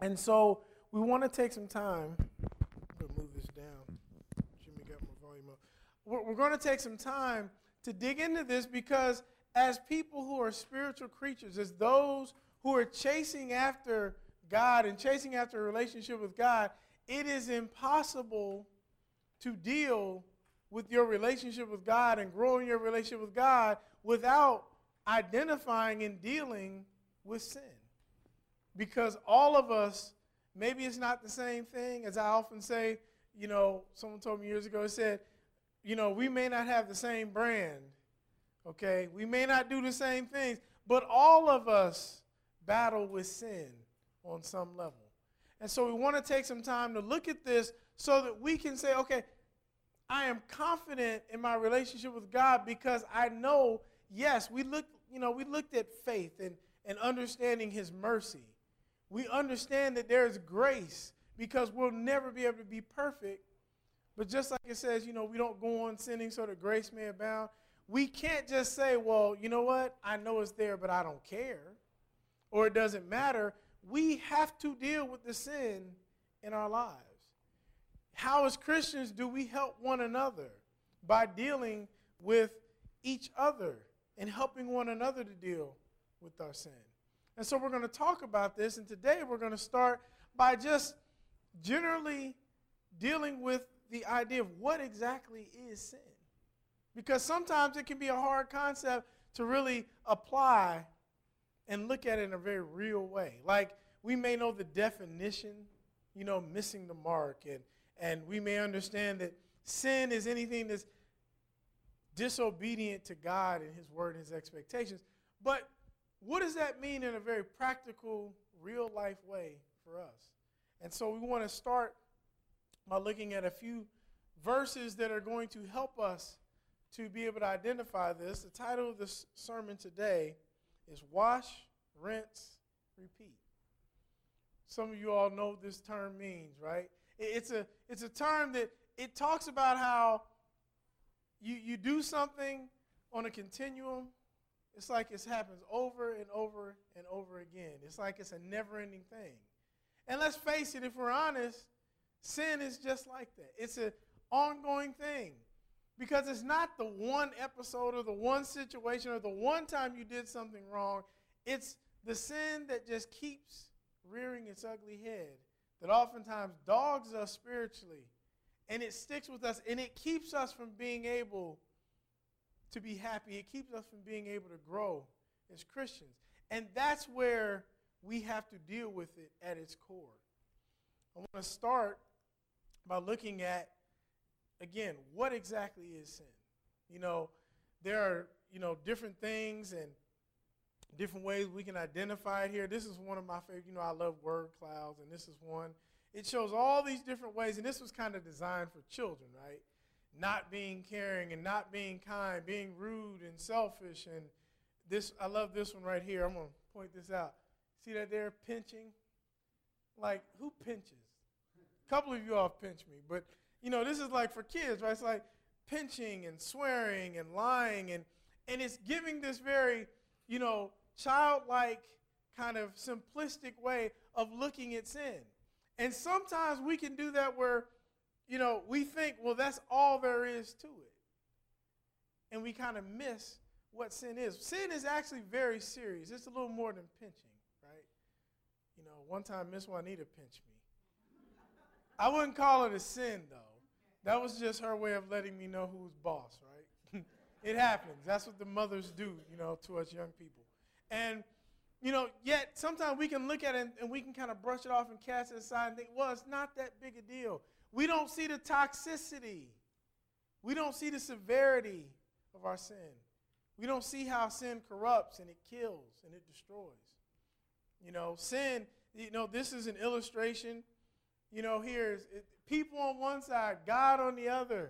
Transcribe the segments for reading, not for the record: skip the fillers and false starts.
And so we want to take some time. I'm going to move this down. Jimmy got my volume up. We're going to take some time to dig into this because as people who are spiritual creatures, as those who are chasing after God and chasing after a relationship with God, it is impossible to deal with your relationship with God and growing your relationship with God without identifying and dealing with sin. Because all of us, maybe it's not the same thing. As I often say, someone told me years ago, it said, we may not have the same brand, okay? We may not do the same things, but all of us battle with sin on some level. And so we want to take some time to look at this so that we can say, okay, I am confident in my relationship with God because I know, yes, we looked at faith and understanding his mercy. We understand that there is grace because we'll never be able to be perfect. But just like it says, we don't go on sinning so that grace may abound. We can't just say, well, you know what? I know it's there, but I don't care. Or it doesn't matter. We have to deal with the sin in our lives. How, as Christians, do we help one another? By dealing with each other and helping one another to deal with our sin. And so we're going to talk about this, and today we're going to start by just generally dealing with the idea of what exactly is sin. Because sometimes it can be a hard concept to really apply and look at it in a very real way. Like, we may know the definition, missing the mark, and we may understand that sin is anything that's disobedient to God and his word and his expectations. But what does that mean in a very practical, real-life way for us? And so we want to start by looking at a few verses that are going to help us to be able to identify this. The title of this sermon today is Wash, Rinse, Repeat. Some of you all know what this term means, right? It's a term that it talks about how you do something on a continuum. It's like it happens over and over and over again. It's like it's a never-ending thing. And let's face it, if we're honest, sin is just like that. It's an ongoing thing because it's not the one episode or the one situation or the one time you did something wrong. It's the sin that just keeps rearing its ugly head that oftentimes dogs us spiritually, and it sticks with us, and it keeps us from being able to be happy. It keeps us from being able to grow as Christians. And that's where we have to deal with it at its core. I want to start by looking at, again, what exactly is sin? There are, different things and different ways we can identify it here. This is one of my favorite, I love word clouds, and this is one. It shows all these different ways, and this was kind of designed for children, right? Not being caring and not being kind, being rude and selfish. And this, I love this one right here. I'm going to point this out. See that there, pinching? Like, who pinches? A couple of you all pinch me, but, this is like for kids, right? It's like pinching and swearing and lying, and it's giving this very, childlike kind of simplistic way of looking at sin. And sometimes we can do that where, we think, well, that's all there is to it. And we kind of miss what sin is. Sin is actually very serious. It's a little more than pinching, right? One time Miss Juanita pinched me. I wouldn't call it a sin, though. That was just her way of letting me know who's boss, right? It happens. That's what the mothers do, to us young people. And, yet sometimes we can look at it and we can kind of brush it off and cast it aside and think, well, it's not that big a deal. We don't see the toxicity. We don't see the severity of our sin. We don't see how sin corrupts and it kills and it destroys. Sin, this is an illustration. Here is people on one side, God on the other.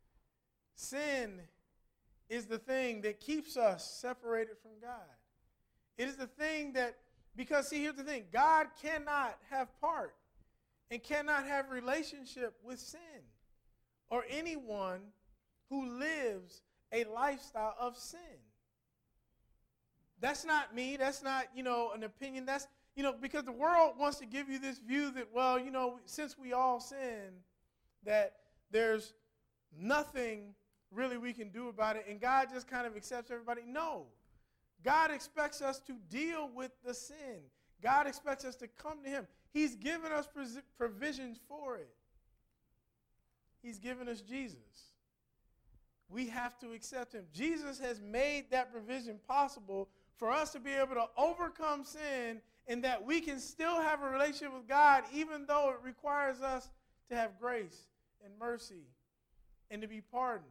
Sin is the thing that keeps us separated from God. It is the thing that, because see, here's the thing, God cannot have part and cannot have relationship with sin or anyone who lives a lifestyle of sin. That's not me. That's not, an opinion. That's, because the world wants to give you this view that, well, since we all sin, that there's nothing really we can do about it, and God just kind of accepts everybody. No. God expects us to deal with the sin. God expects us to come to him. He's given us provisions for it. He's given us Jesus. We have to accept him. Jesus has made that provision possible for us to be able to overcome sin, and that we can still have a relationship with God even though it requires us to have grace and mercy and to be pardoned.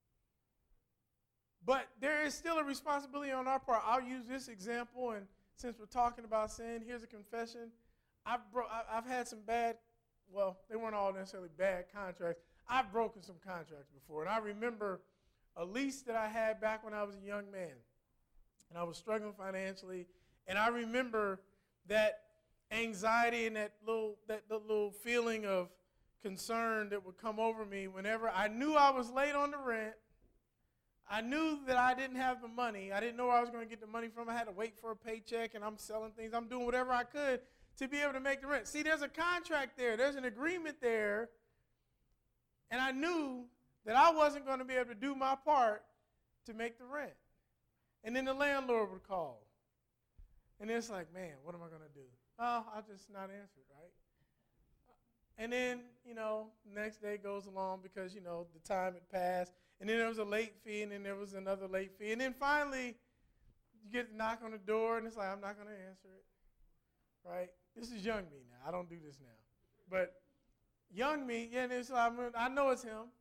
But there is still a responsibility on our part. I'll use this example, and since we're talking about sin, here's a confession. I've had some bad, well, they weren't all necessarily bad contracts. I've broken some contracts before, and I remember a lease that I had back when I was a young man, and I was struggling financially, and I remember that anxiety and that little feeling of concern that would come over me whenever I knew I was late on the rent. I knew that I didn't have the money. I didn't know where I was going to get the money from. I had to wait for a paycheck, and I'm selling things. I'm doing whatever I could to be able to make the rent. See, there's a contract there. There's an agreement there. And I knew that I wasn't going to be able to do my part to make the rent. And then the landlord would call. And it's like, man, what am I going to do? Oh, I'll just not answer it, right? And then, the next day goes along because, the time had passed. And then there was a late fee, and then there was another late fee. And then finally, you get a knock on the door, and it's like, I'm not going to answer it, right? This is young me now. I don't do this now. But young me, yeah, and it's like, I know it's him.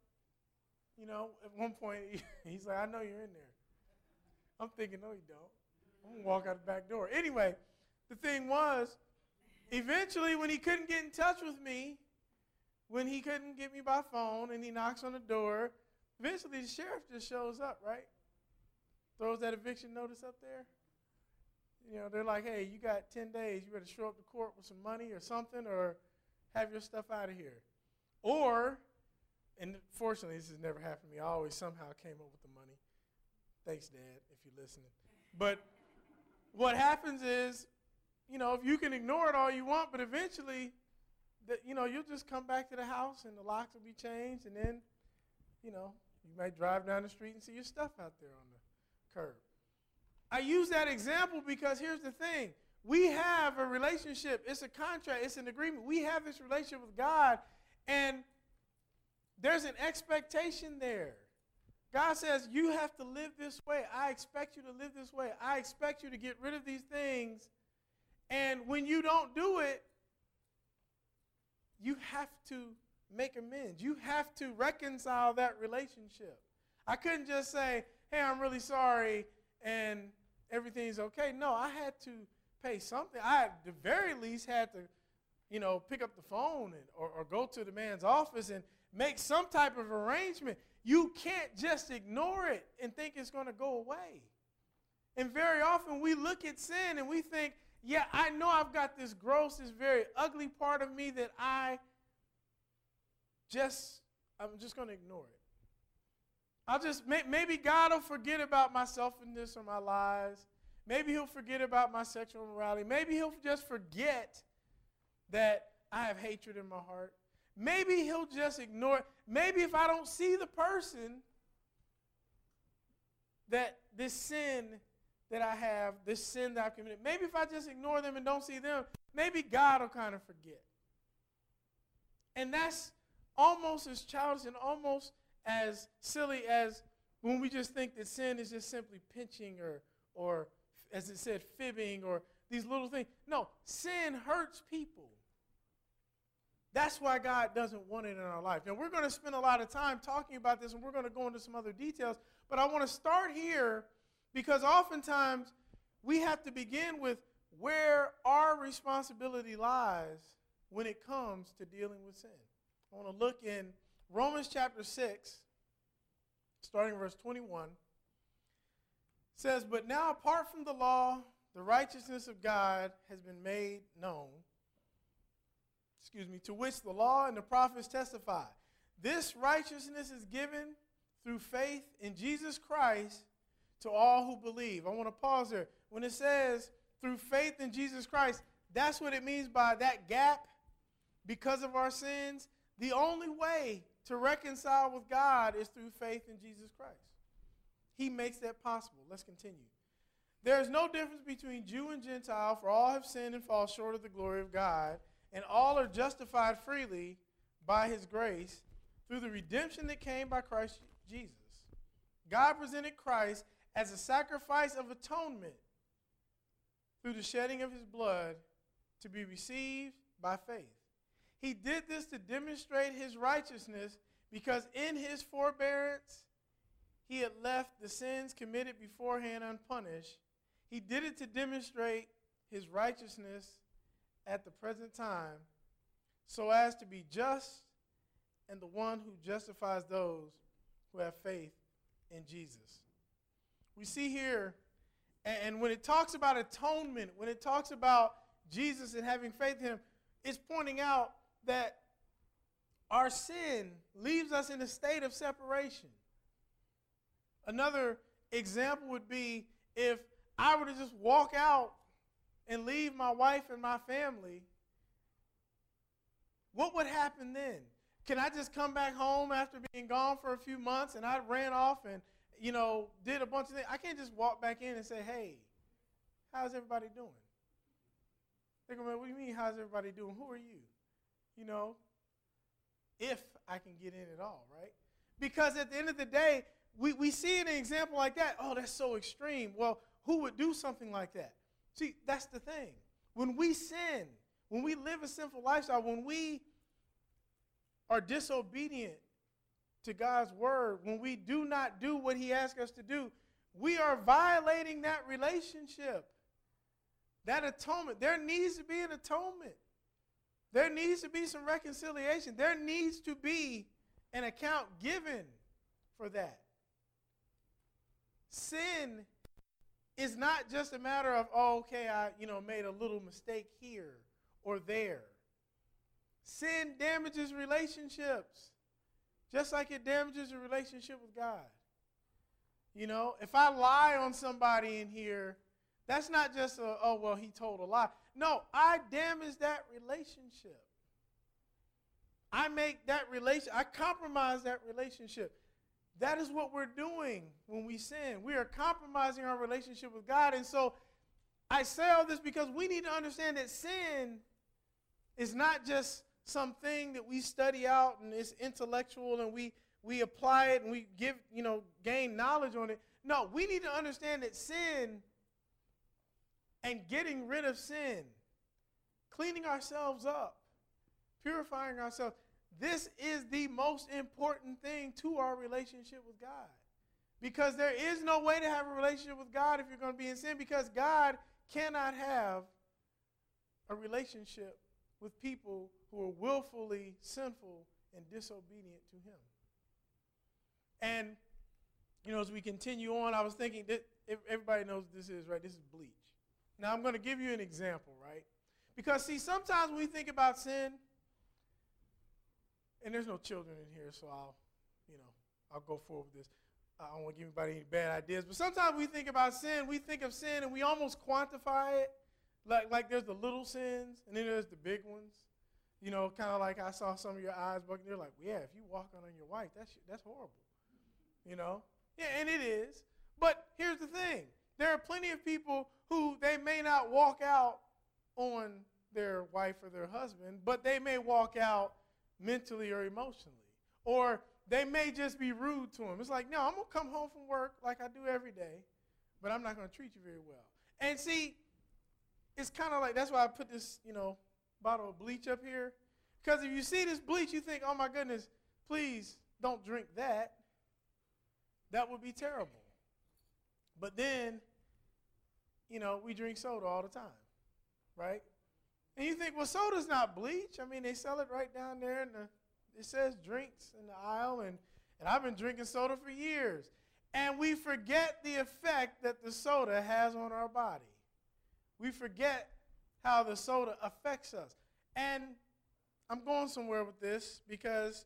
At one point, he's like, I know you're in there. I'm thinking, no, you don't. I'm going to walk out the back door. Anyway, the thing was, eventually, when he couldn't get in touch with me, when he couldn't get me by phone, and he knocks on the door, eventually the sheriff just shows up, right? Throws that eviction notice up there. They're like, hey, you got 10 days. You better show up to court with some money or something, or have your stuff out of here. Or, and fortunately this has never happened to me. I always somehow came up with the money. Thanks, Dad, if you're listening. But what happens is, if you can ignore it all you want, but eventually, you'll just come back to the house and the locks will be changed, and then, you might drive down the street and see your stuff out there on the curb. I use that example because here's the thing. We have a relationship. It's a contract. It's an agreement. We have this relationship with God, and there's an expectation there. God says, you have to live this way. I expect you to live this way. I expect you to get rid of these things. And when you don't do it, you have to make amends. You have to reconcile that relationship. I couldn't just say, hey, I'm really sorry, and everything's okay. No, I had to pay something. I, at the very least, had to, pick up the phone or go to the man's office and make some type of arrangement. You can't just ignore it and think it's going to go away. And very often we look at sin and we think, yeah, I know I've got this gross, this very ugly part of me that I'm just going to ignore it. Maybe God will forget about my selfishness or my lies. Maybe he'll forget about my sexual immorality. Maybe he'll just forget that I have hatred in my heart. Maybe he'll just ignore it. Maybe if I don't see the person, that this sin that I have, this sin that I've committed, maybe if I just ignore them and don't see them, maybe God will kind of forget. And that's almost as childish and almost as silly as when we just think that sin is just simply pinching or as it said, fibbing or these little things. No, sin hurts people. That's why God doesn't want it in our life. Now, we're going to spend a lot of time talking about this, and we're going to go into some other details, but I want to start here because oftentimes we have to begin with where our responsibility lies when it comes to dealing with sin. I want to look in Romans chapter 6, starting verse 21. It says, "But now apart from the law, the righteousness of God has been made known, to which the law and the prophets testify. This righteousness is given through faith in Jesus Christ to all who believe." I want to pause there. When it says through faith in Jesus Christ, that's what it means by that gap because of our sins. The only way to reconcile with God is through faith in Jesus Christ. He makes that possible. Let's continue. There is no difference between Jew and Gentile, for all have sinned and fall short of the glory of God, and all are justified freely by his grace through the redemption that came by Christ Jesus. God presented Christ as a sacrifice of atonement through the shedding of his blood to be received by faith. He did this to demonstrate his righteousness because in his forbearance he had left the sins committed beforehand unpunished. He did it to demonstrate his righteousness at the present time so as to be just and the one who justifies those who have faith in Jesus. We see here, and when it talks about atonement, when it talks about Jesus and having faith in him, it's pointing out that our sin leaves us in a state of separation. Another example would be if I were to just walk out and leave my wife and my family, what would happen then? Can I just come back home after being gone for a few months and I ran off and, did a bunch of things? I can't just walk back in and say, hey, how's everybody doing? They're going to be, what do you mean, how's everybody doing? Who are you? If I can get in at all, right? Because at the end of the day, we see an example like that. Oh, that's so extreme. Well, who would do something like that? See, that's the thing. When we sin, when we live a sinful lifestyle, when we are disobedient to God's word, when we do not do what he asks us to do, we are violating that relationship, that atonement. There needs to be an atonement. There needs to be some reconciliation. There needs to be an account given for that. Sin is not just a matter of, I made a little mistake here or there. Sin damages relationships, just like it damages a relationship with God. If I lie on somebody in here, that's not just he told a lie. No, I damage that relationship. I compromise that relationship. That is what we're doing when we sin. We are compromising our relationship with God. And so I say all this because we need to understand that sin is not just something that we study out and it's intellectual and we apply it and we gain knowledge on it. No, we need to understand that sin and getting rid of sin, cleaning ourselves up, purifying ourselves, this is the most important thing to our relationship with God. Because there is no way to have a relationship with God if you're going to be in sin, because God cannot have a relationship with people who are willfully sinful and disobedient to him. And, as we continue on, I was thinking that everybody knows what this is, right? This is bleach. Now, I'm going to give you an example, right? Because, see, sometimes when we think about sin, and there's no children in here, so I'll go forward with this. I don't want to give anybody any bad ideas. But sometimes we think about sin, we think of sin, and we almost quantify it. Like there's the little sins, and then there's the big ones. Kind of like I saw some of your eyes bugging. They're like, yeah, if you walk out on your wife, that's horrible. Yeah, and it is. But here's the thing. There are plenty of people who they may not walk out on their wife or their husband, but they may walk out mentally or emotionally. Or they may just be rude to them. It's like, no, I'm going to come home from work like I do every day, but I'm not going to treat you very well. And see, it's kind of like, that's why I put this, bottle of bleach up here. Because if you see this bleach, you think, oh my goodness, please don't drink that. That would be terrible. But then, we drink soda all the time, right? And you think, well, soda's not bleach. I mean, they sell it right down there, and it says drinks in the aisle, and I've been drinking soda for years. And we forget the effect that the soda has on our body. We forget how the soda affects us. And I'm going somewhere with this because,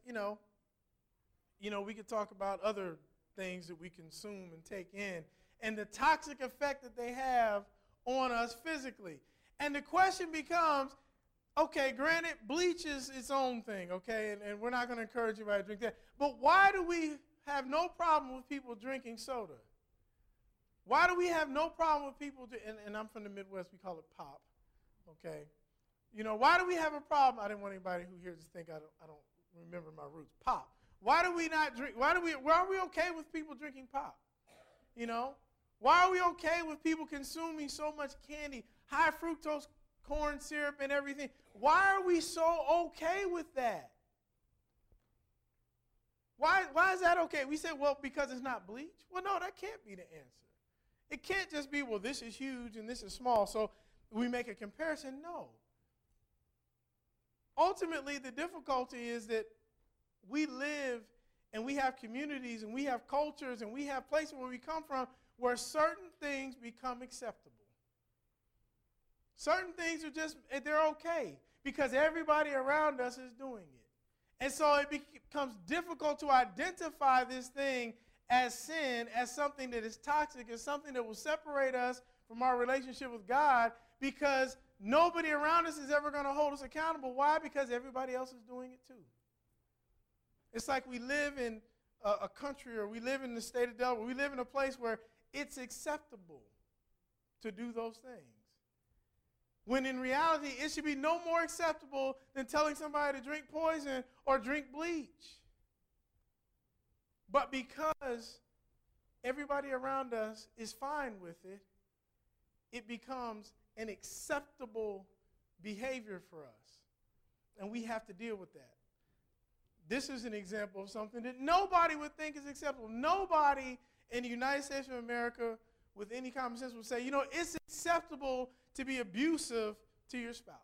we could talk about other things that we consume and take in and the toxic effect that they have on us physically. And the question becomes, okay, granted, bleach is its own thing, okay, and we're not going to encourage anybody to drink that. But why do we have no problem with people drinking soda? Why do we have no problem with people, and I'm from the Midwest, we call it pop, okay? You know, why do we have a problem? I didn't want anybody who hears this think I don't remember my roots. Pop. Why do we not drink? Why are we okay with people drinking pop? You know? Why are we okay with people consuming so much candy, high fructose corn syrup and everything? Why are we so okay with that? Why is that okay? We say, well, because it's not bleach. Well, no, that can't be the answer. It can't just be, well, this is huge and this is small, so we make a comparison. No. Ultimately, the difficulty is that we live and we have communities and we have cultures and we have places where we come from where certain things become acceptable. Certain things are just, they're okay because everybody around us is doing it. And so it becomes difficult to identify this thing as sin, as something that is toxic, as something that will separate us from our relationship with God, because nobody around us is ever going to hold us accountable. Why? Because everybody else is doing it too. It's like we live in a country, or we live in the state of Delaware. We live in a place where it's acceptable to do those things. When in reality, it should be no more acceptable than telling somebody to drink poison or drink bleach. But because everybody around us is fine with it, it becomes an acceptable behavior for us. And we have to deal with that. This is an example of something that nobody would think is acceptable. Nobody in the United States of America with any common sense would say, you know, it's acceptable to be abusive to your spouse.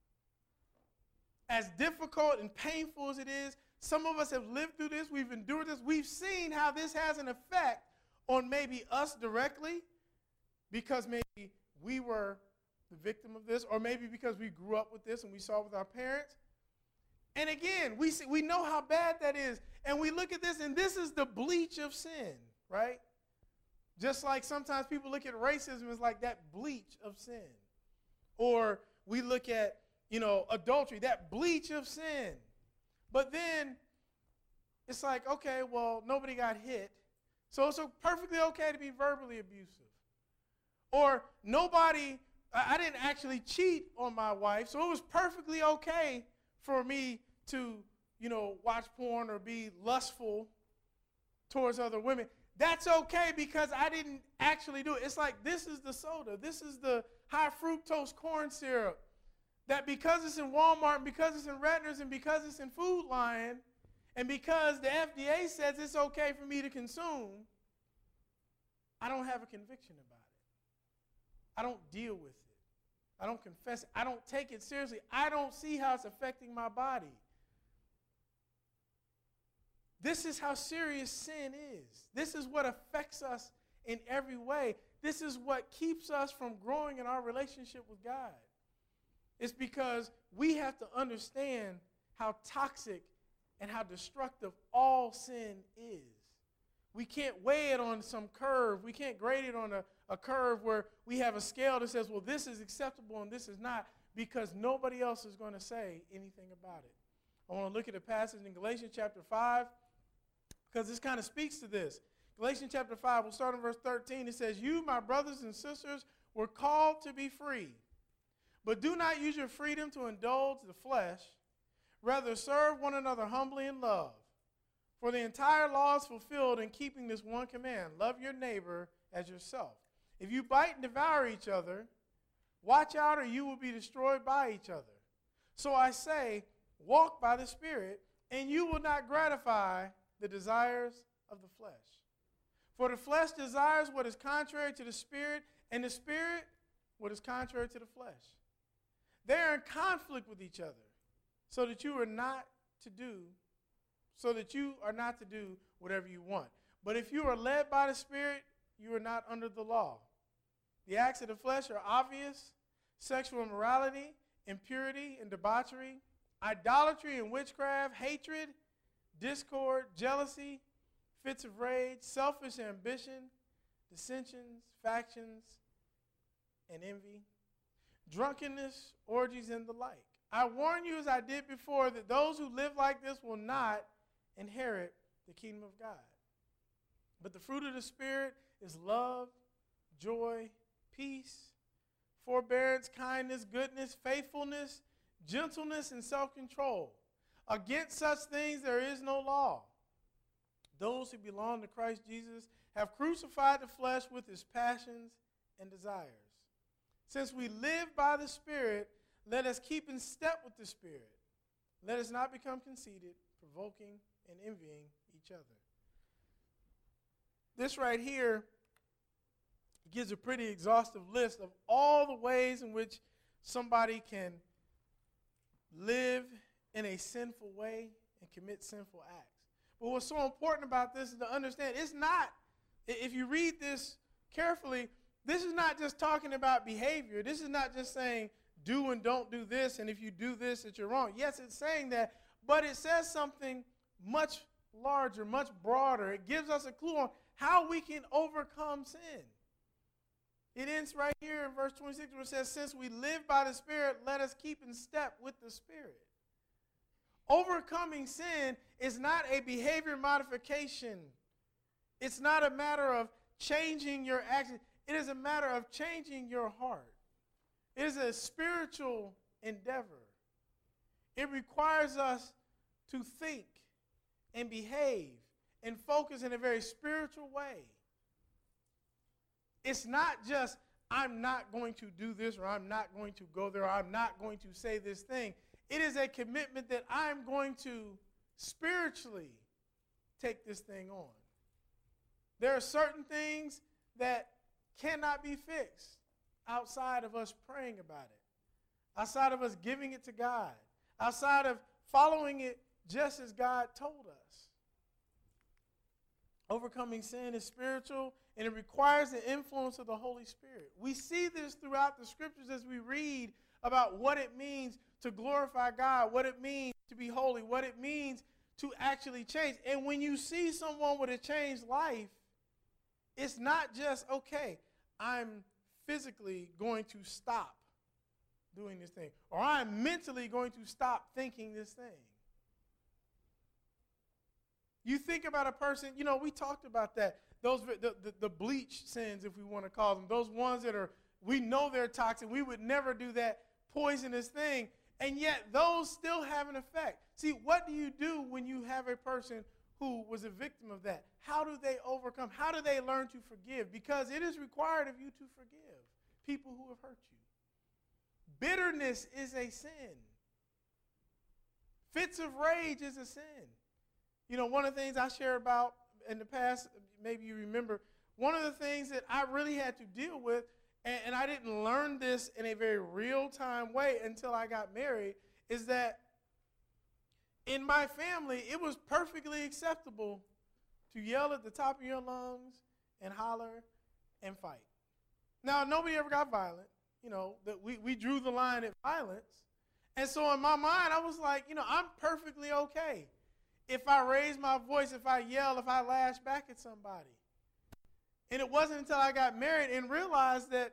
As difficult and painful as it is, some of us have lived through this. We've endured this. We've seen how this has an effect on maybe us directly because maybe we were the victim of this, or maybe because we grew up with this and we saw it with our parents. And again, we know how bad that is. And we look at this, and this is the bleach of sin, right? Just like sometimes people look at racism as like that bleach of sin. Or we look at, you know, adultery, that bleach of sin. But then it's like, okay, well, nobody got hit, so it's perfectly okay to be verbally abusive. Or I didn't actually cheat on my wife, so it was perfectly okay for me to, you know, watch porn or be lustful towards other women. That's okay because I didn't actually do it. It's like, this is the soda. This is the high fructose corn syrup that because it's in Walmart and because it's in Redner's and because it's in Food Lion and because the FDA says it's okay for me to consume, I don't have a conviction about it. I don't deal with it. I don't confess it. I don't take it seriously. I don't see how it's affecting my body. This is how serious sin is. This is what affects us in every way. This is what keeps us from growing in our relationship with God. It's because we have to understand how toxic and how destructive all sin is. We can't weigh it on some curve. We can't grade it on a curve where we have a scale that says, well, this is acceptable and this is not, because nobody else is going to say anything about it. I want to look at a passage in Galatians chapter 5, because this kind of speaks to this. Galatians chapter 5, we'll start in verse 13. It says, you, my brothers and sisters, were called to be free. But do not use your freedom to indulge the flesh. Rather, serve one another humbly in love. For the entire law is fulfilled in keeping this one command: love your neighbor as yourself. If you bite and devour each other, watch out or you will be destroyed by each other. So I say, walk by the Spirit, and you will not gratify the desires of the flesh. For the flesh desires what is contrary to the Spirit, and the Spirit what is contrary to the flesh. They are in conflict with each other, so that you are not to do whatever you want. But if you are led by the Spirit, you are not under the law. The acts of the flesh are obvious: sexual immorality, impurity and debauchery, idolatry and witchcraft, hatred, discord, jealousy, fits of rage, selfish ambition, dissensions, factions, and envy. drunkenness, orgies, and the like. I warn you, as I did before, that those who live like this will not inherit the kingdom of God. But the fruit of the Spirit is love, joy, peace, forbearance, kindness, goodness, faithfulness, gentleness, and self-control. Against such things there is no law. Those who belong to Christ Jesus have crucified the flesh with its passions and desires. Since we live by the Spirit, let us keep in step with the Spirit. Let us not become conceited, provoking, and envying each other. This right here gives a pretty exhaustive list of all the ways in which somebody can live in a sinful way and commit sinful acts. But what's so important about this is to understand it's not, if you read this carefully, this is not just talking about behavior. This is not just saying do and don't do this, and if you do this, that you're wrong. Yes, it's saying that, but it says something much larger, much broader. It gives us a clue on how we can overcome sin. It ends right here in verse 26 where it says, since we live by the Spirit, let us keep in step with the Spirit. Overcoming sin is not a behavior modification. It's not a matter of changing your actions. It is a matter of changing your heart. It is a spiritual endeavor. It requires us to think and behave and focus in a very spiritual way. It's not just, I'm not going to do this, or I'm not going to go there, or I'm not going to say this thing. It is a commitment that I'm going to spiritually take this thing on. There are certain things that cannot be fixed outside of us praying about it, outside of us giving it to God, outside of following it just as God told us. Overcoming sin is spiritual, and it requires the influence of the Holy Spirit. We see this throughout the scriptures as we read about what it means to glorify God, what it means to be holy, what it means to actually change. And when you see someone with a changed life, it's not just, okay, I'm physically going to stop doing this thing, or I'm mentally going to stop thinking this thing. You think about a person, we talked about that, the bleach sins, if we want to call them, those ones that we know they're toxic, we would never do that poisonous thing, and yet those still have an effect. See, what do you do when you have a person who was a victim of that? How do they overcome? How do they learn to forgive? Because it is required of you to forgive people who have hurt you. Bitterness is a sin. Fits of rage is a sin. One of the things I shared about in the past, maybe you remember, one of the things that I really had to deal with, and I didn't learn this in a very real-time way until I got married, is that in my family, it was perfectly acceptable to yell at the top of your lungs and holler and fight. Now, nobody ever got violent. That we drew the line at violence. And so in my mind, I was like, I'm perfectly okay if I raise my voice, if I yell, if I lash back at somebody. And it wasn't until I got married and realized that,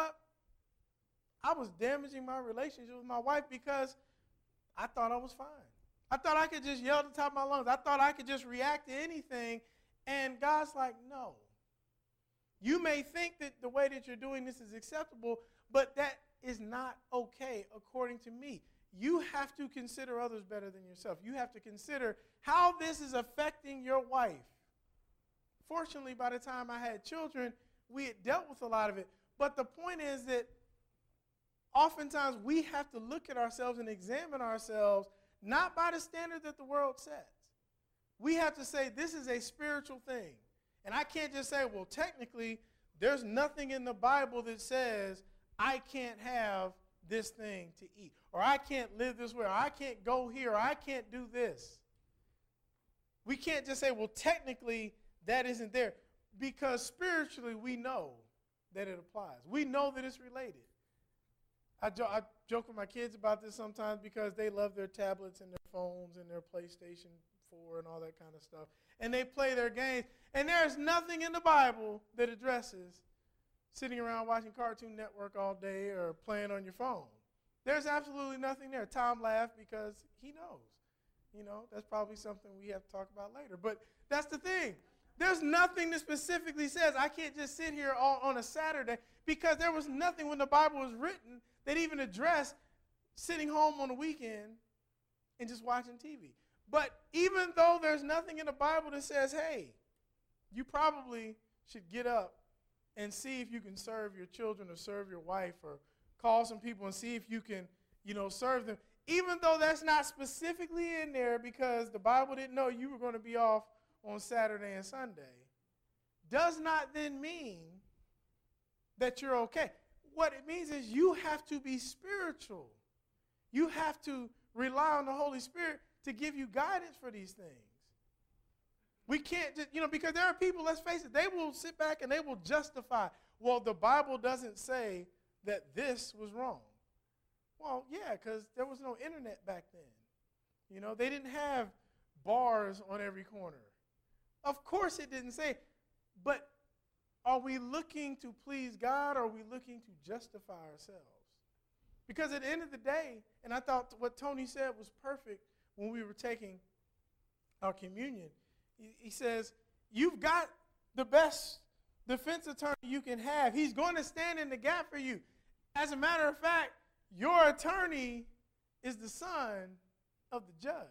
I was damaging my relationship with my wife because I thought I was fine. I thought I could just yell at the top of my lungs. I thought I could just react to anything. And God's like, no. You may think that the way that you're doing this is acceptable, but that is not okay according to me. You have to consider others better than yourself. You have to consider how this is affecting your wife. Fortunately, by the time I had children, we had dealt with a lot of it. But the point is that oftentimes we have to look at ourselves and examine ourselves, not by the standard that the world sets. We have to say this is a spiritual thing. And I can't just say, well, technically, there's nothing in the Bible that says I can't have this thing to eat, or I can't live this way, or I can't go here, or I can't do this. We can't just say, well, technically, that isn't there, because spiritually we know that it applies. We know that it's related. I joke with my kids about this sometimes because they love their tablets and their phones and their PlayStation 4 and all that kind of stuff. And they play their games. And there's nothing in the Bible that addresses sitting around watching Cartoon Network all day or playing on your phone. There's absolutely nothing there. Tom laughed because he knows. You know, that's probably something we have to talk about later. But that's the thing. There's nothing that specifically says I can't just sit here on a Saturday, because there was nothing when the Bible was written that even addressed sitting home on the weekend and just watching TV. But even though there's nothing in the Bible that says, hey, you probably should get up and see if you can serve your children or serve your wife or call some people and see if you can, serve them. Even though that's not specifically in there because the Bible didn't know you were going to be off on Saturday and Sunday, does not then mean that you're okay. What it means is you have to be spiritual. You have to rely on the Holy Spirit to give you guidance for these things. We can't just, because there are people, let's face it, they will sit back and they will justify, well, the Bible doesn't say that this was wrong. Well, yeah, because there was no internet back then. They didn't have bars on every corner. Of course it didn't say, but are we looking to please God, or are we looking to justify ourselves? Because at the end of the day, and I thought what Tony said was perfect when we were taking our communion, he says, you've got the best defense attorney you can have. He's going to stand in the gap for you. As a matter of fact, your attorney is the son of the judge.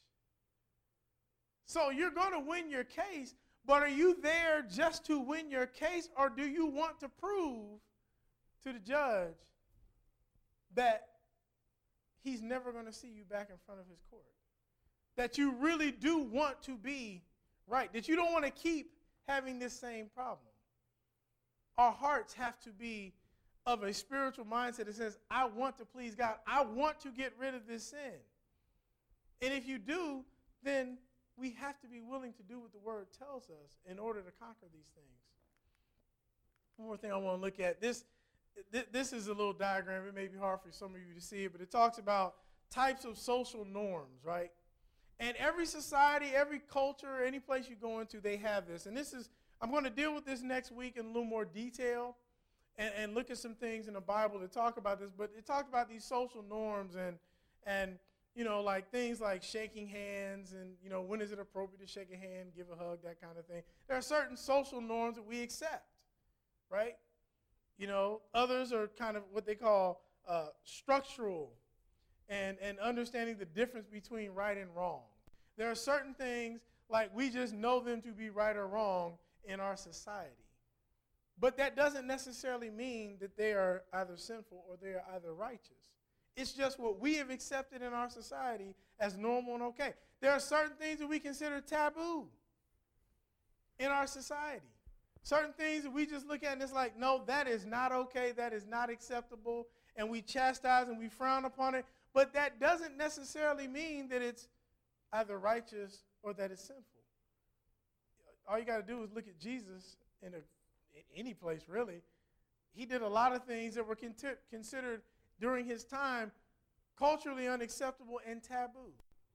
So you're going to win your case, but are you there just to win your case, or do you want to prove to the judge that he's never going to see you back in front of his court? That you really do want to be right, that you don't want to keep having this same problem. Our hearts have to be of a spiritual mindset that says, I want to please God. I want to get rid of this sin. And if you do, then we have to be willing to do what the Word tells us in order to conquer these things. One more thing I want to look at. This is a little diagram. It may be hard for some of you to see it, but it talks about types of social norms, right? And every society, every culture, any place you go into, they have this. And I'm going to deal with this next week in a little more detail and look at some things in the Bible that talk about this. But it talks about these social norms and like things like shaking hands and, when is it appropriate to shake a hand, give a hug, that kind of thing. There are certain social norms that we accept, right? Others are kind of what they call structural and understanding the difference between right and wrong. There are certain things like we just know them to be right or wrong in our society. But that doesn't necessarily mean that they are either sinful or they are either righteous. It's just what we have accepted in our society as normal and okay. There are certain things that we consider taboo in our society. Certain things that we just look at and it's like, no, that is not okay, that is not acceptable, and we chastise and we frown upon it. But that doesn't necessarily mean that it's either righteous or that it's sinful. All you got to do is look at Jesus in any place, really. He did a lot of things that were considered during his time culturally unacceptable and taboo.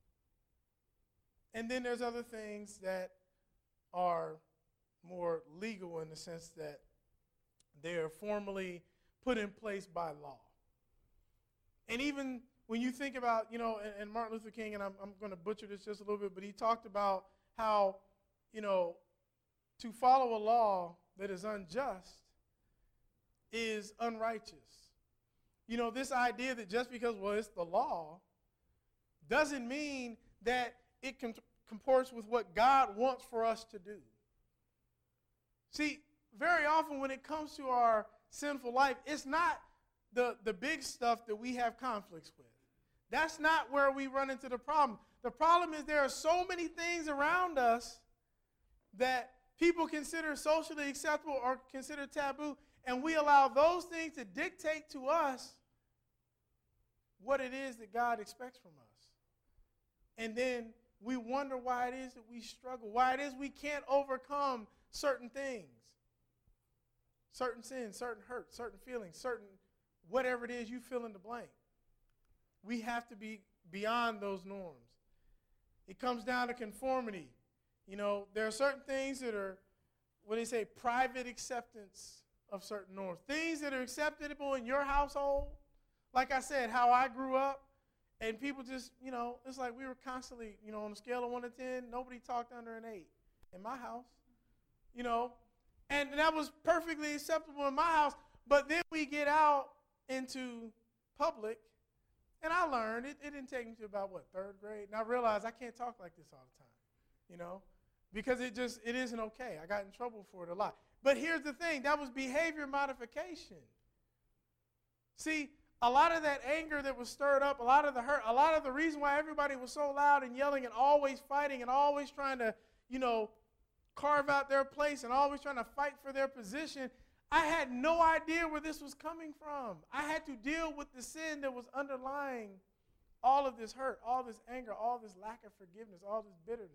And then there's other things that are more legal in the sense that they are formally put in place by law. And even when you think about, and Martin Luther King, and I'm going to butcher this just a little bit, but he talked about how, to follow a law that is unjust is unrighteous. This idea that just because, it's the law, doesn't mean that it comports with what God wants for us to do. See, very often when it comes to our sinful life, it's not the big stuff that we have conflicts with. That's not where we run into the problem. The problem is there are so many things around us that people consider socially acceptable or consider taboo, and we allow those things to dictate to us what it is that God expects from us. And then we wonder why it is that we struggle, why it is we can't overcome certain things, certain sins, certain hurt, certain feelings, certain whatever it is you fill in the blank. We have to be beyond those norms. It comes down to conformity. There are certain things that are, what they say, private acceptance of certain norms. Things that are acceptable in your household. Like I said, how I grew up, and people just, it's like we were constantly, on a scale of 1 to 10, nobody talked under an 8 in my house, and that was perfectly acceptable in my house. But then we get out into public, and I learned, it didn't take me to about, 3rd grade, and I realized I can't talk like this all the time, because it isn't okay. I got in trouble for it a lot. But here's the thing, that was behavior modification. See, a lot of that anger that was stirred up, a lot of the hurt, a lot of the reason why everybody was so loud and yelling and always fighting and always trying to, carve out their place and always trying to fight for their position, I had no idea where this was coming from. I had to deal with the sin that was underlying all of this hurt, all this anger, all this lack of forgiveness, all this bitterness.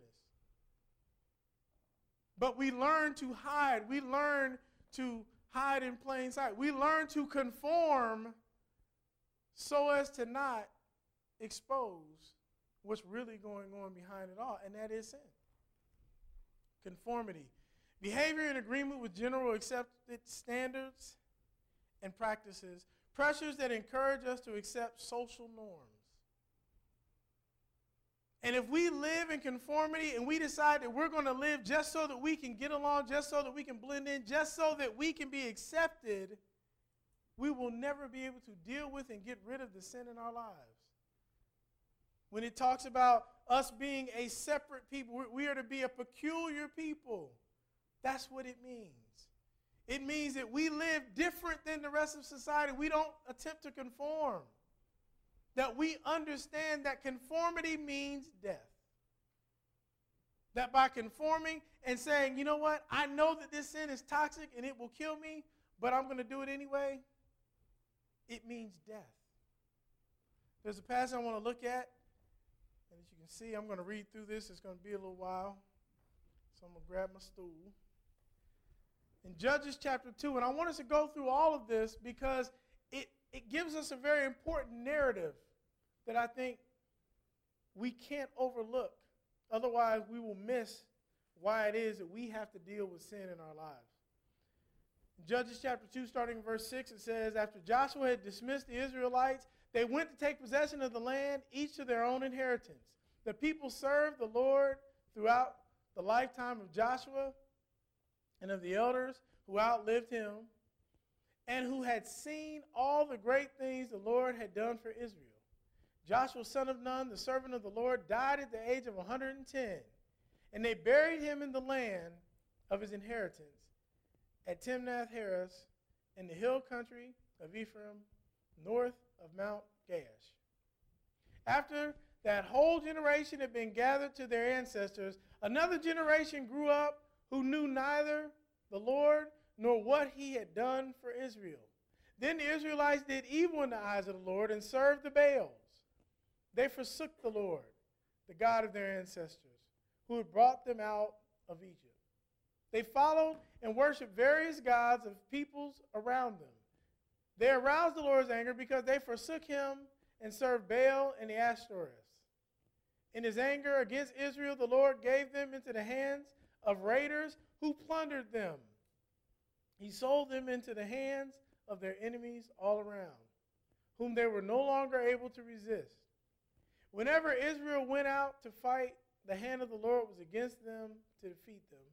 But we learn to hide. We learn to hide in plain sight. We learn to conform so as to not expose what's really going on behind it all, and that is sin. Conformity. Behavior in agreement with general accepted standards and practices. Pressures that encourage us to accept social norms. And if we live in conformity and we decide that we're going to live just so that we can get along, just so that we can blend in, just so that we can be accepted, we will never be able to deal with and get rid of the sin in our lives. When it talks about us being a separate people, we are to be a peculiar people. That's what it means. It means that we live different than the rest of society. We don't attempt to conform. That we understand that conformity means death. That by conforming and saying, you know what, I know that this sin is toxic and it will kill me, but I'm going to do it anyway, it means death. There's a passage I want to look at, and as you can see, I'm going to read through this. It's going to be a little while, so I'm going to grab my stool. In Judges chapter 2, and I want us to go through all of this because it gives us a very important narrative that I think we can't overlook. Otherwise, we will miss why it is that we have to deal with sin in our lives. In Judges chapter 2, starting in verse 6, it says, after Joshua had dismissed the Israelites, they went to take possession of the land, each to their own inheritance. The people served the Lord throughout the lifetime of Joshua and of the elders who outlived him, and who had seen all the great things the Lord had done for Israel. Joshua, son of Nun, the servant of the Lord, died at the age of 110, and they buried him in the land of his inheritance at Timnath-Heres in the hill country of Ephraim, north of Mount Gaash. After that whole generation had been gathered to their ancestors, another generation grew up who knew neither the Lord nor what he had done for Israel. Then the Israelites did evil in the eyes of the Lord and served the Baals. They forsook the Lord, the God of their ancestors, who had brought them out of Egypt. They followed and worshiped various gods of peoples around them. They aroused the Lord's anger because they forsook him and served Baal and the Ashtoreths. In his anger against Israel, the Lord gave them into the hands of raiders who plundered them. He sold them into the hands of their enemies all around, whom they were no longer able to resist. Whenever Israel went out to fight, the hand of the Lord was against them to defeat them,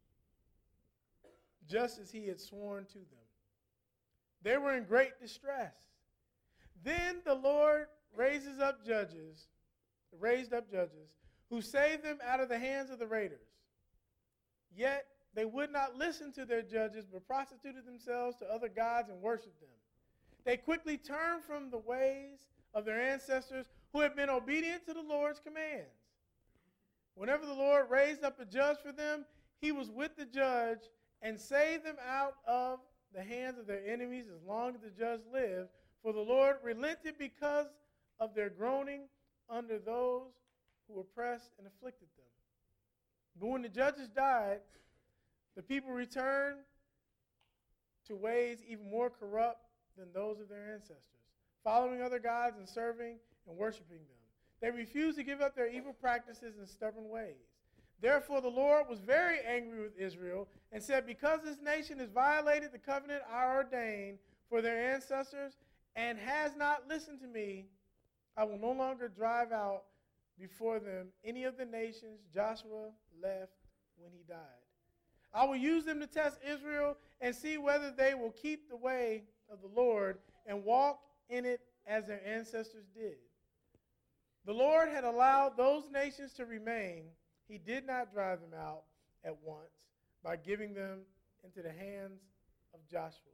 just as he had sworn to them. They were in great distress. Then the Lord raised up judges who saved them out of the hands of the raiders. Yet they would not listen to their judges, but prostituted themselves to other gods and worshiped them. They quickly turned from the ways of their ancestors who had been obedient to the Lord's commands. Whenever the Lord raised up a judge for them, he was with the judge and saved them out of the hands of their enemies as long as the judge lived. For the Lord relented because of their groaning under those who oppressed and afflicted them. But when the judges died, the people returned to ways even more corrupt than those of their ancestors, following other gods and serving and worshiping them. They refused to give up their evil practices and stubborn ways. Therefore the Lord was very angry with Israel and said, because this nation has violated the covenant I ordained for their ancestors and has not listened to me, I will no longer drive out before them any of the nations Joshua left when he died. I will use them to test Israel and see whether they will keep the way of the Lord and walk in it as their ancestors did. The Lord had allowed those nations to remain. He did not drive them out at once by giving them into the hands of Joshua.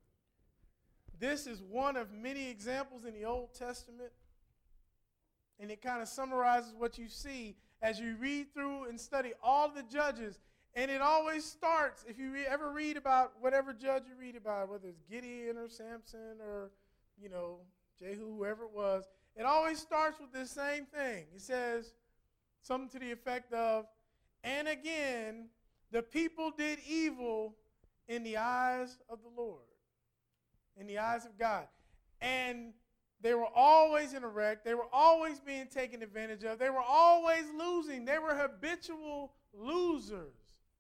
This is one of many examples in the Old Testament, and it kind of summarizes what you see as you read through and study all the judges. And it always starts, if you ever read about whatever judge you read about, whether it's Gideon or Samson or, Jehu, whoever it was, it always starts with this same thing. It says something to the effect of, and again, the people did evil in the eyes of the Lord, in the eyes of God. And they were always in a wreck. They were always being taken advantage of. They were always losing. They were habitual losers.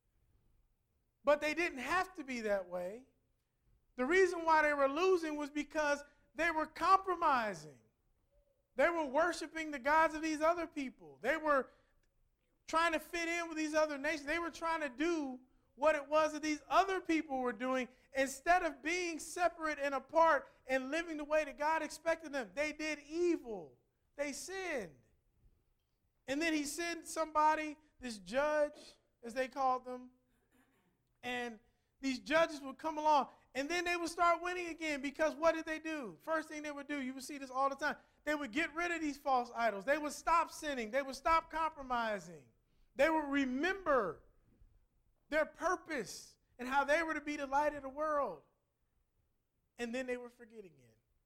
But they didn't have to be that way. The reason why they were losing was because they were compromising. They were worshiping the gods of these other people. They were trying to fit in with these other nations. They were trying to do what it was that these other people were doing instead of being separate and apart and living the way that God expected them. They did evil. They sinned. And then he sent somebody, this judge, as they called them, and these judges would come along, and then they would start winning again, because what did they do? First thing they would do, you would see this all the time, they would get rid of these false idols. They would stop sinning. They would stop compromising. They would remember their purpose and how they were to be the light of the world. And then they would forget again.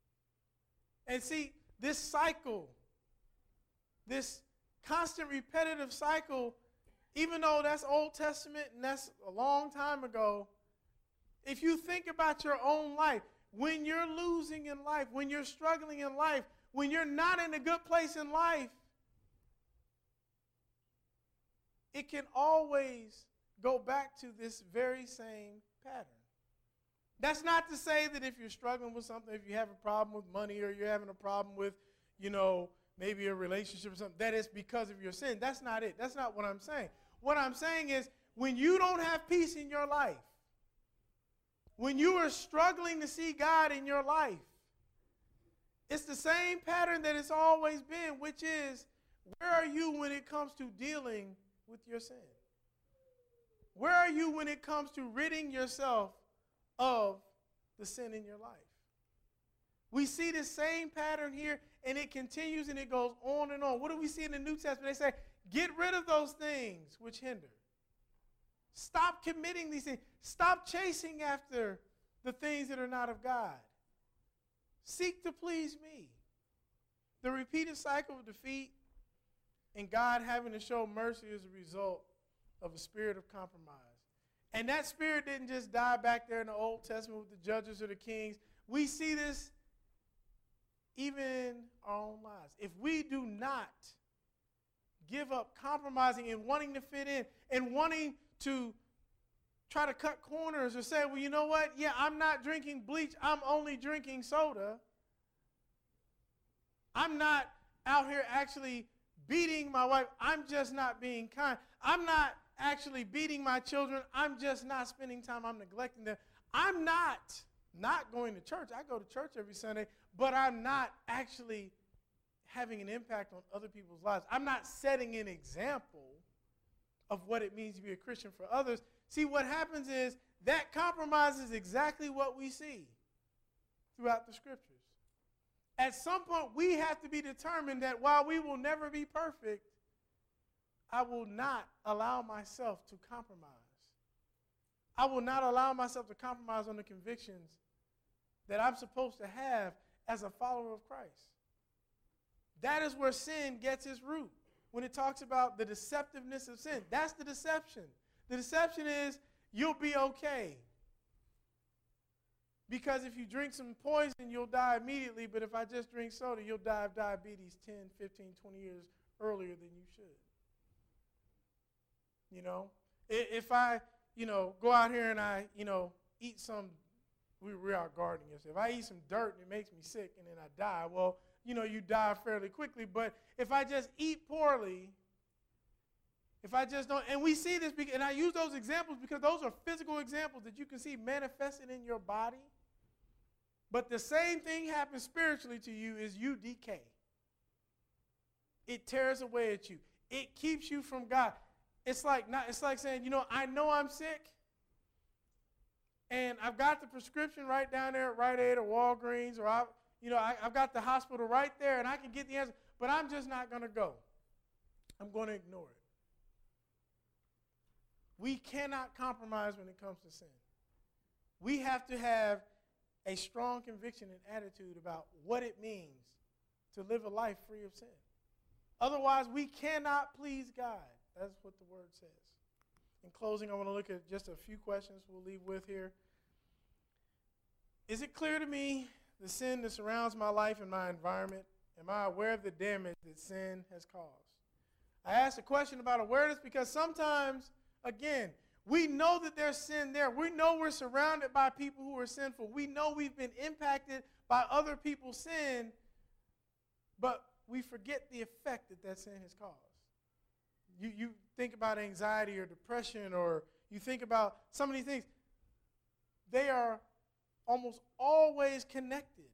And see, this cycle, this constant repetitive cycle, even though that's Old Testament and that's a long time ago, if you think about your own life, when you're losing in life, when you're struggling in life, when you're not in a good place in life, it can always go back to this very same pattern. That's not to say that if you're struggling with something, if you have a problem with money or you're having a problem with, maybe a relationship or something, that it's because of your sin. That's not it. That's not what I'm saying. What I'm saying is, when you don't have peace in your life, when you are struggling to see God in your life, it's the same pattern that it's always been, which is, where are you when it comes to dealing with your sin? Where are you when it comes to ridding yourself of the sin in your life? We see the same pattern here, and it continues and it goes on and on. What do we see in the New Testament? They say, get rid of those things which hinder. Stop committing these things. Stop chasing after the things that are not of God. Seek to please me. The repeated cycle of defeat and God having to show mercy is a result of a spirit of compromise. And that spirit didn't just die back there in the Old Testament with the judges or the kings. We see this even in our own lives. If we do not give up compromising and wanting to fit in and wanting to try to cut corners or say, well, you know what? Yeah, I'm not drinking bleach. I'm only drinking soda. I'm not out here actually beating my wife. I'm just not being kind. I'm not actually beating my children. I'm just not spending time. I'm neglecting them. I'm not going to church. I go to church every Sunday, but I'm not actually having an impact on other people's lives. I'm not setting an example of what it means to be a Christian for others. See, what happens is that compromises exactly what we see throughout the scriptures. At some point, we have to be determined that while we will never be perfect, I will not allow myself to compromise. I will not allow myself to compromise on the convictions that I'm supposed to have as a follower of Christ. That is where sin gets its root. When it talks about the deceptiveness of sin, that's the deception. The deception is you'll be okay. Because if you drink some poison, you'll die immediately, but if I just drink soda, you'll die of diabetes 10, 15, 20 years earlier than you should. You know, if I, go out here and I, eat some, we were out gardening yesterday. If I eat some dirt and it makes me sick and then I die, well, you die fairly quickly. But if I just eat poorly, if I just don't, and we see this, and I use those examples because those are physical examples that you can see manifested in your body. But the same thing happens spiritually to you is you decay. It tears away at you. It keeps you from God. It's like saying, I know I'm sick, and I've got the prescription right down there at Rite Aid or Walgreens, or I've got the hospital right there, and I can get the answer, but I'm just not going to go. I'm going to ignore it. We cannot compromise when it comes to sin. We have to have a strong conviction and attitude about what it means to live a life free of sin. Otherwise, we cannot please God. That's what the word says. In closing, I want to look at just a few questions we'll leave with here. Is it clear to me the sin that surrounds my life and my environment? Am I aware of the damage that sin has caused? I asked a question about awareness because sometimes, again, we know that there's sin there. We know we're surrounded by people who are sinful. We know we've been impacted by other people's sin, but we forget the effect that sin has caused. You think about anxiety or depression, or you think about some of these things. They are almost always connected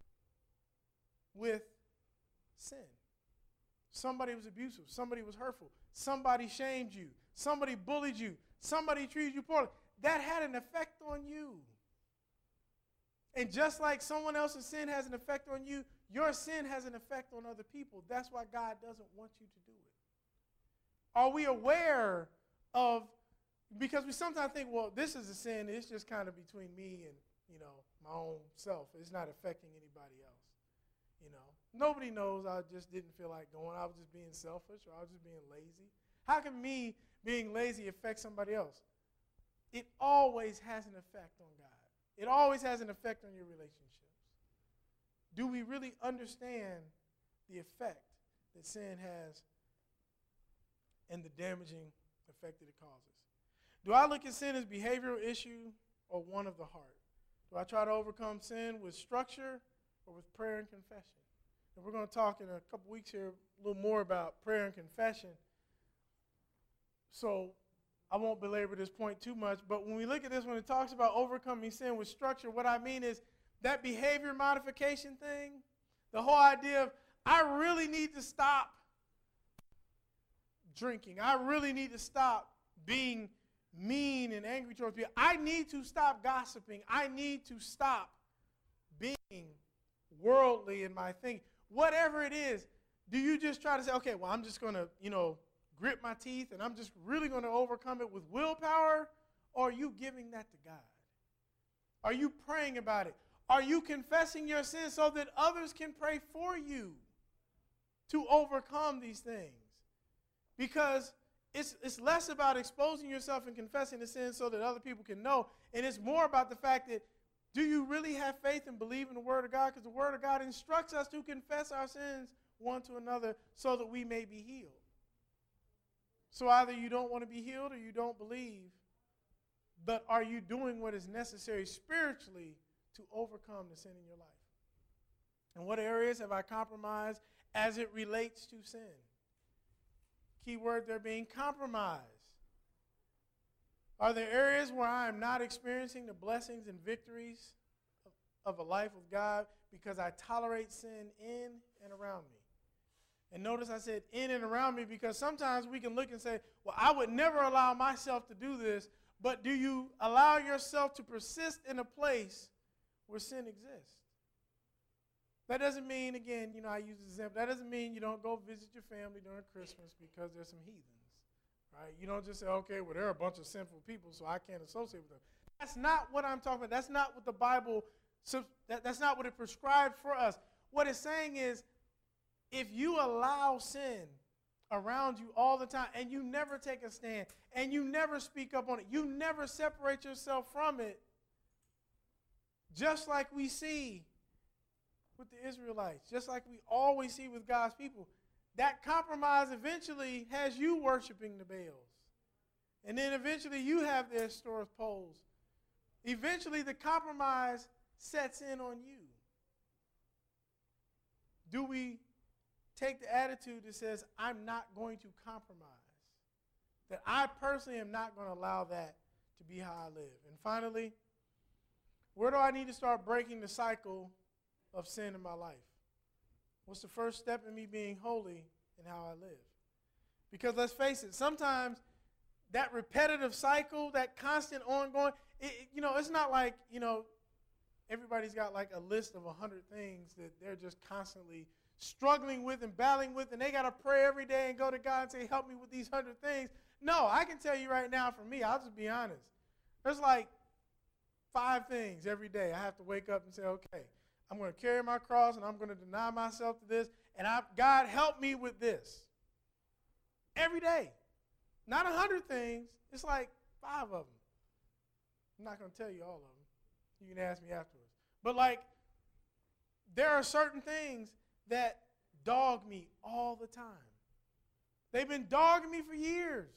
with sin. Somebody was abusive. Somebody was hurtful. Somebody shamed you. Somebody bullied you. Somebody treated you poorly. That had an effect on you. And just like someone else's sin has an effect on you, your sin has an effect on other people. That's why God doesn't want you to do it. Are we aware of, because we sometimes think, well, this is a sin, it's just kind of between me and, my own self. It's not affecting anybody else. Nobody knows I just didn't feel like going. I was just being selfish, or I was just being lazy. How can me being lazy affect somebody else? It always has an effect on God. It always has an effect on your relationships. Do we really understand the effect that sin has and the damaging effect that it causes? Do I look at sin as a behavioral issue or one of the heart? Do I try to overcome sin with structure or with prayer and confession? And we're going to talk in a couple weeks here a little more about prayer and confession. So I won't belabor this point too much, but when we look at this, when it talks about overcoming sin with structure, what I mean is that behavior modification thing, the whole idea of I really need to stop drinking. I really need to stop being mean and angry towards people. I need to stop gossiping. I need to stop being worldly in my thinking. Whatever it is, do you just try to say, okay, well, I'm just going to, grit my teeth and I'm just really going to overcome it with willpower? Or are you giving that to God? Are you praying about it? Are you confessing your sins so that others can pray for you to overcome these things? Because it's less about exposing yourself and confessing the sins so that other people can know, and it's more about the fact that, do you really have faith and believe in the Word of God? Because the Word of God instructs us to confess our sins one to another so that we may be healed. So either you don't want to be healed or you don't believe, but are you doing what is necessary spiritually to overcome the sin in your life? And what areas have I compromised as it relates to sin? Key word there being compromise. Are there areas where I am not experiencing the blessings and victories of a life with God because I tolerate sin in and around me? And notice I said in and around me because sometimes we can look and say, well, I would never allow myself to do this, but do you allow yourself to persist in a place where sin exists? That doesn't mean, again, I use this example, that doesn't mean you don't go visit your family during Christmas because there's some heathens, right? You don't just say, okay, well, there are a bunch of sinful people, so I can't associate with them. That's not what I'm talking about. That's not what the Bible, that's not what it prescribed for us. What it's saying is, if you allow sin around you all the time and you never take a stand and you never speak up on it, you never separate yourself from it, just like we see with the Israelites, just like we always see with God's people, that compromise eventually has you worshiping the Baals. And then eventually you have the historic poles. Eventually the compromise sets in on you. Do we take the attitude that says, I'm not going to compromise? That I personally am not going to allow that to be how I live. And finally, where do I need to start breaking the cycle of sin in my life? What's the first step in me being holy in how I live? Because let's face it, sometimes that repetitive cycle, that constant ongoing, it's not like, everybody's got like a list of 100 things that they're just constantly struggling with and battling with, and they got to pray every day and go to God and say, help me with these 100 things. No, I can tell you right now, for me, I'll just be honest. There's like 5 things every day I have to wake up and say, okay, I'm going to carry my cross and I'm going to deny myself to this, and God, help me with this. Every day. Not 100 things. It's like 5 of them. I'm not going to tell you all of them. You can ask me afterwards. But like, there are certain things that dog me all the time. They've been dogging me for years.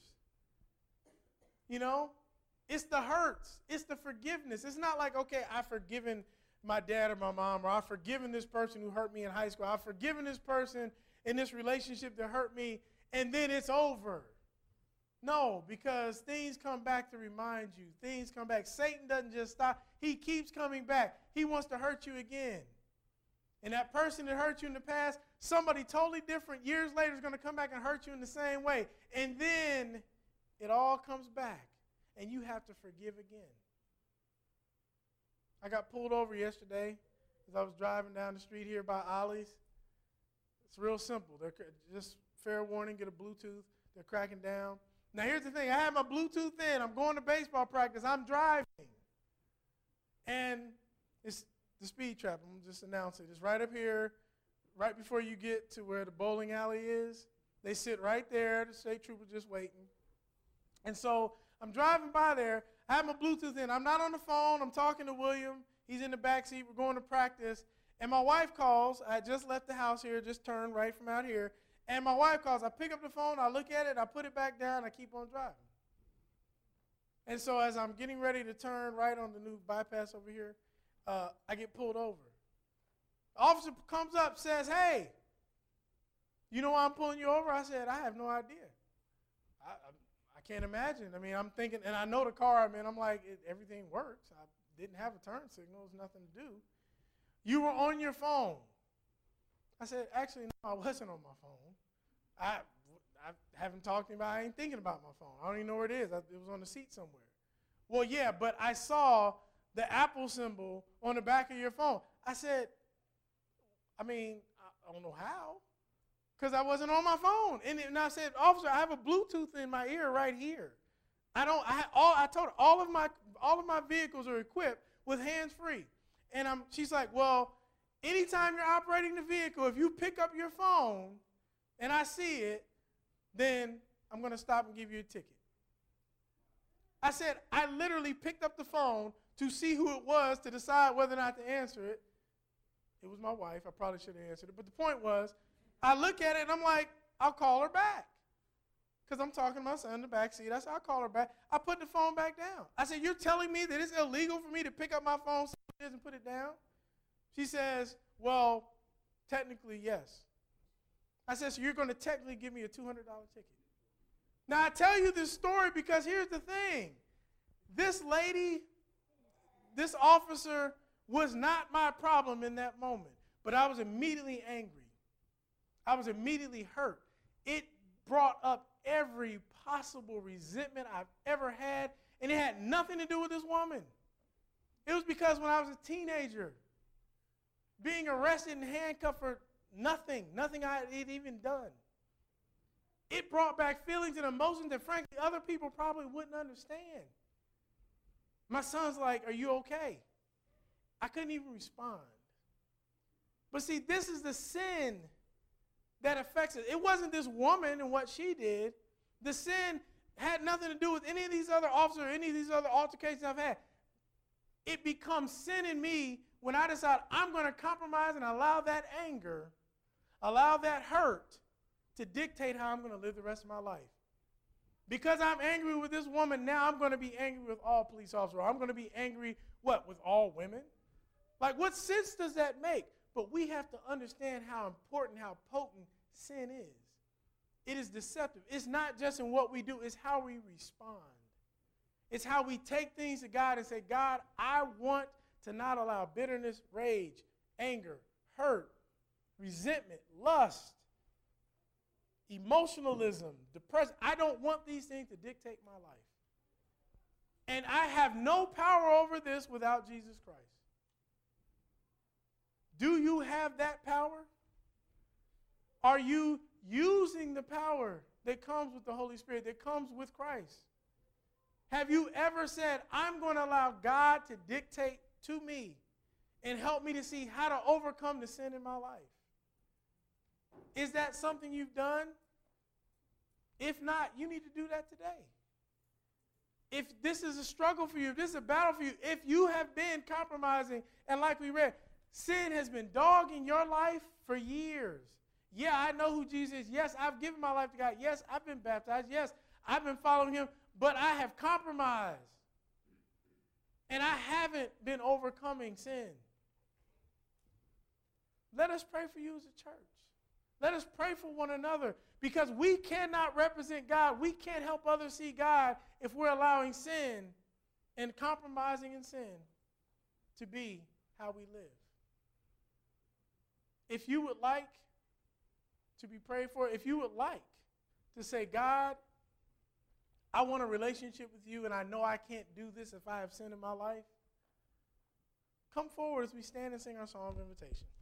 It's the hurts. It's the forgiveness. It's not like, okay, I've forgiven my dad or my mom, or I've forgiven this person who hurt me in high school. I've forgiven this person in this relationship that hurt me, and then it's over. No, because things come back to remind you. Things come back. Satan doesn't just stop. He keeps coming back. He wants to hurt you again. And that person that hurt you in the past, somebody totally different years later is going to come back and hurt you in the same way. And then it all comes back, and you have to forgive again. I got pulled over yesterday as I was driving down the street here by Ollie's. It's real simple. They're just fair warning, get a Bluetooth. They're cracking down. Now, here's the thing. I have my Bluetooth in. I'm going to baseball practice. I'm driving. And it's the speed trap. I'm just announcing it. It's right up here, right before you get to where the bowling alley is. They sit right there. The state trooper just waiting. And so I'm driving by there. I have my Bluetooth in. I'm not on the phone. I'm talking to William. He's in the back seat. We're going to practice. And my wife calls. I just left the house here, just turned right from out here. And my wife calls. I pick up the phone. I look at it. I put it back down. I keep on driving. And so as I'm getting ready to turn right on the new bypass over here, I get pulled over. The officer comes up, says, hey, you know why I'm pulling you over? I said, I have no idea. I can't imagine. I mean, I'm thinking, and I know the car I'm in. I'm like, everything works. I didn't have a turn signal. There's nothing to do. You were on your phone. I said, actually, no, I wasn't on my phone. I haven't talked to anybody. I ain't thinking about my phone. I don't even know where it is. It was on the seat somewhere. Well, yeah, but I saw the Apple symbol on the back of your phone. I said, I don't know how, because I wasn't on my phone. And I said, officer, I have a Bluetooth in my ear right here. I told her all of my vehicles are equipped with hands-free. And she's like, well, anytime you're operating the vehicle, if you pick up your phone and I see it, then I'm going to stop and give you a ticket. I said, I literally picked up the phone to see who it was to decide whether or not to answer it. It was my wife. I probably should have answered it. But the point was, I look at it and I'm like, I'll call her back. Because I'm talking to my son in the back seat. I said, I'll call her back. I put the phone back down. I said, you're telling me that it's illegal for me to pick up my phone and put it down? She says, well, technically, yes. I said, so you're going to technically give me a $200 ticket. Now, I tell you this story because here's the thing. This lady, this officer was not my problem in that moment, but I was immediately angry. I was immediately hurt. It brought up every possible resentment I've ever had, and it had nothing to do with this woman. It was because when I was a teenager, being arrested and handcuffed for nothing I had even done, it brought back feelings and emotions that, frankly, other people probably wouldn't understand. My son's like, are you okay? I couldn't even respond. But see, this is the sin that affects it. It wasn't this woman and what she did. The sin had nothing to do with any of these other officers or any of these other altercations I've had. It becomes sin in me when I decide I'm going to compromise and allow that anger, allow that hurt to dictate how I'm going to live the rest of my life. Because I'm angry with this woman, now I'm going to be angry with all police officers. Or I'm going to be angry, what, with all women? Like, what sense does that make? But we have to understand how important, how potent sin is. It is deceptive. It's not just in what we do, it's how we respond. It's how we take things to God and say, God, I want to not allow bitterness, rage, anger, hurt, resentment, lust, emotionalism, depression. I don't want these things to dictate my life. And I have no power over this without Jesus Christ. Do you have that power? Are you using the power that comes with the Holy Spirit, that comes with Christ? Have you ever said, I'm going to allow God to dictate to me and help me to see how to overcome the sin in my life? Is that something you've done? If not, you need to do that today. If this is a struggle for you, if this is a battle for you, if you have been compromising, and like we read, sin has been dogging your life for years. Yeah, I know who Jesus is. Yes, I've given my life to God. Yes, I've been baptized. Yes, I've been following him, but I have compromised. And I haven't been overcoming sin. Let us pray for you as a church. Let us pray for one another, because we cannot represent God. We can't help others see God if we're allowing sin and compromising in sin to be how we live. If you would like to be prayed for, if you would like to say, God, I want a relationship with you, and I know I can't do this if I have sin in my life, come forward as we stand and sing our song of invitation.